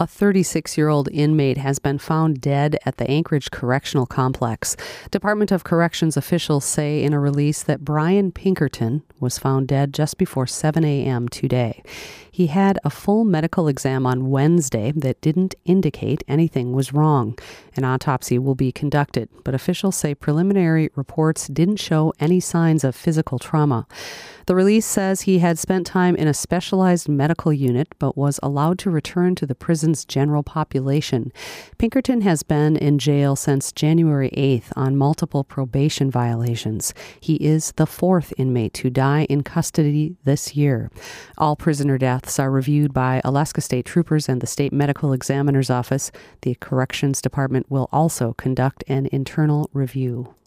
A 36-year-old inmate has been found dead at the Anchorage Correctional Complex. Department of Corrections officials say in a release that Brian Pinkerton was found dead just before 7 a.m. today. He had a full medical exam on Wednesday that didn't indicate anything was wrong. An autopsy will be conducted, but officials say preliminary reports didn't show any signs of physical trauma. The release says he had spent time in a specialized medical unit but was allowed to return to the prison's general population. Pinkerton has been in jail since January 8th on multiple probation violations. He is the fourth inmate to die in custody this year. All prisoner deaths are reviewed by Alaska State Troopers and the State Medical Examiner's Office. The Corrections Department will also conduct an internal review.